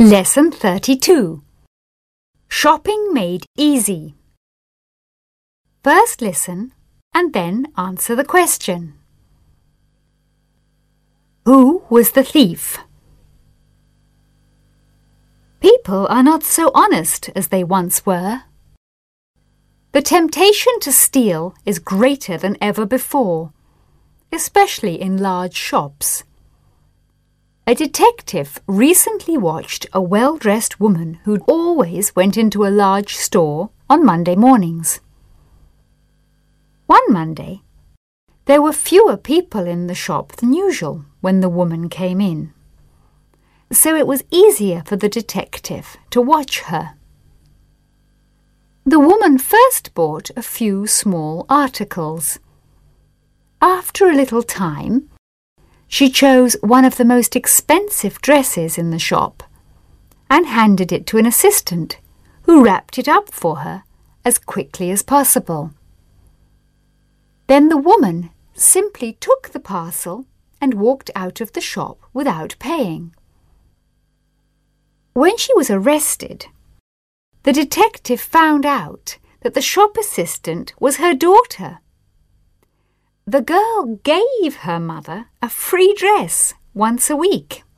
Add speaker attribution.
Speaker 1: Lesson 32. Shopping made easy. First listen and then answer the question. Who was the thief? People are not so honest as they once were. The temptation to steal is greater than ever before, especially in large shops. A detective recently watched a well-dressed woman who always went into a large store on Monday mornings. One Monday, there were fewer people in the shop than usual when the woman came in, so it was easier for the detective to watch her. The woman first bought a few small articles. After a little time, she chose one of the most expensive dresses in the shop and handed it to an assistant who wrapped it up for her as quickly as possible. Then the woman simply took the parcel and walked out of the shop without paying. When she was arrested, the detective found out that the shop assistant was her daughter. The girl gave her mother a free dress once a week.